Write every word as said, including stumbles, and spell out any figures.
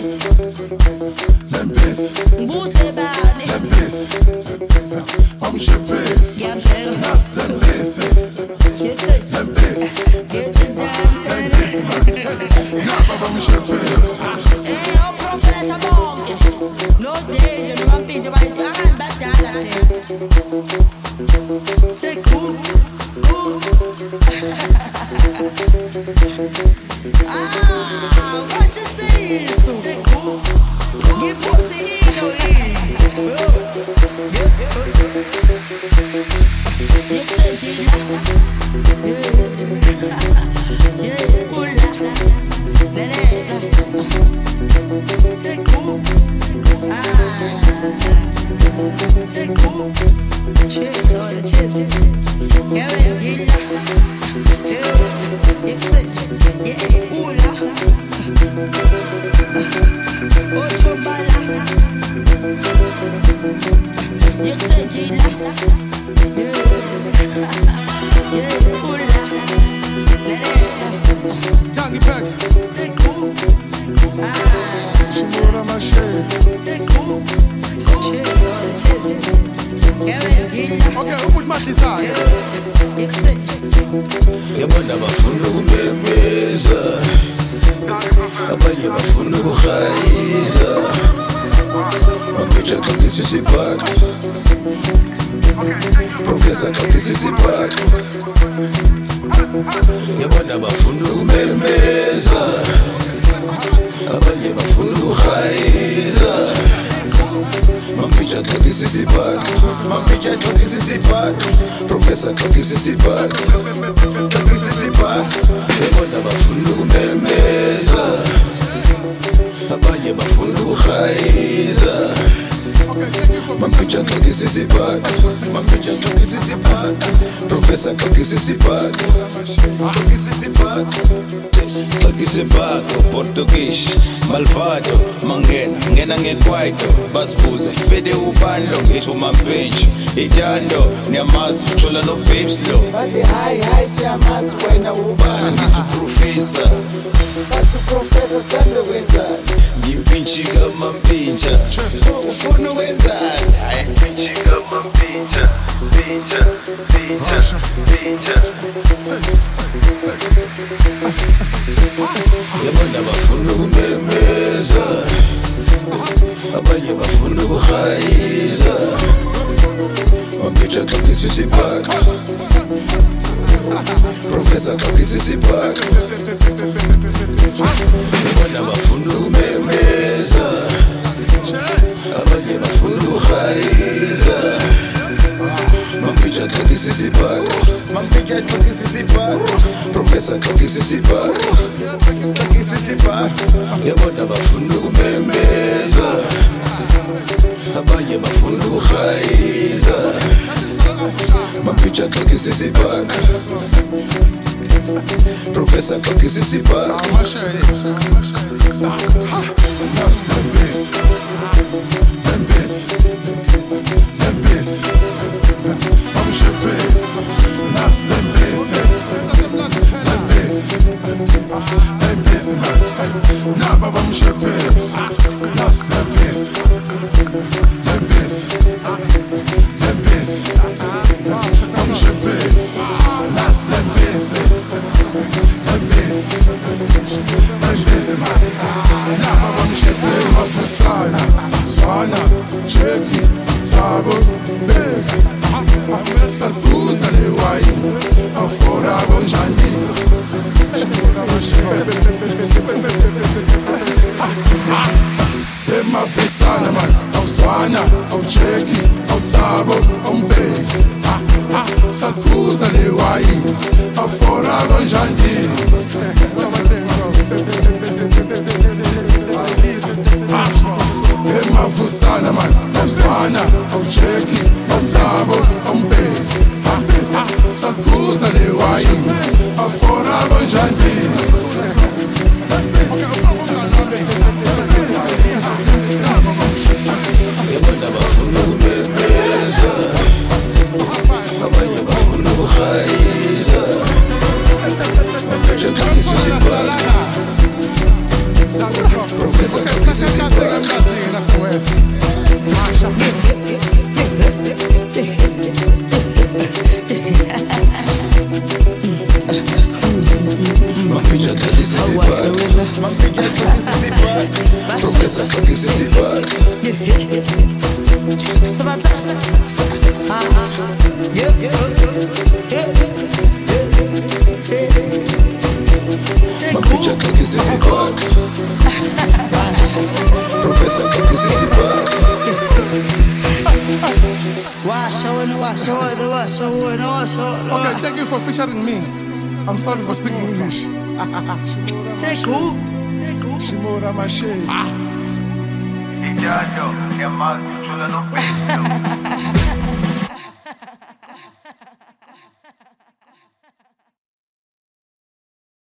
Lembis, Lembis, Lembis, Omshepis, Nas Lembis, Lembis, Lembis, Naba Omshepis. Hey, oh, Professor Monk, no danger, no one pinch, but I can't back down here. Say cool, cool. Ah, what she say? So say cool. Give pussy in or in. You say yeah, yeah, ooh la la, la la. Say cool. Ah, say cool. Cheers, all the cheers. Yeah, yeah, yeah. You say yeah, ooh la. Oh, chumbala. You say yeah, yeah, ooh la. Young Pex, Say cool. Ah. Shimura Mashe. Okay, who put Mattis on? Yabona bafuna ukumemeza, abanye bafuna ukuhayiza, mambeja kakisi sipaka, Professor kakisi sipaka. Yabona bafuna ukumemeza, abanye bafuna ukuhayiza, mambeja kakisi sipaka, mambeja kakisi sipaka, Professor kakisi sipaka, kakisi sipaka. Yabona bafuna ukumemeza, abanye bafuna ukuhayiza, mambeja kakisi sipaka, mambeja kakisi sipaka, Professor kakisi sipaka, kakisi sipaka. Kakisi sipaka, Portuguese, Malvado, Mangena, ngena ngekwaito, basibuze, fede ubando, ngisho mambenji, idando, niyamazi, chola no babes lo. Bathi hayi hayi siyamazi wena ubani. Ngithi professor, Bathi professor sande wenzani. ngimpintshi kamampintsha, ufuna ukwenzani? Hayi mpintshi kamampintsha, pintsha, pintsha, pintsha. Yabona bafuna ukumemeza, abanye bafuna ukuhayiza, mambeja kakisi sipaka, Professor kakisi sipaka. Yabona bafuna ukumemeza, abanye bafuna ukuhayiza, mambeja kakisi sipaka, mambeja kakisi sipaka, Professor kakisi sipaka, kakisi sipaka. Yabona bafuna ukumemeza, abanye bafuna ukuhayiza, mambeja kakisi sipaka, Professor kakisi sipaka. Nas Lembis, Lembis, Lembis, Omshepis, Nas Lembis, Lembis, Lembis, Naba Omshepis, Nas Lembis, Lembis, Lembis, Omshepis, Nas Lembis, Lembis, Lembis, Naba Omshepis, Mafisana, Swana, Cheki, Tabo, Beg, Salpuza le wine, Afora Bonjandi. Mafisana man, au Swana, au Cheki, au Tabo, au Beg, Salpuza le wine, Afora Bonjandi. Mafusana man, au Swana, au Cheki, au Tabo, au Beg, Salpuza le wine, Afora Bonjandi. Yabona bafuna ukumemeza, abanye bafuna ukuhayiza, mambeja kakisi sipaka, Professor Okay, Cocky second chance Sissy I'm not singing, that's the West. Masha. Mampija Cocky Sissy Park. Mampija Cocky Sissy Park. Professor Cocky Sissy Park. Mampija Cocky Sissy Park. Professor Cocky Sissy Park. Okay, thank you for featuring me. I'm sorry for speaking English. Take who? Take who? Shimura Mashe. Digiato, che mal, ci sono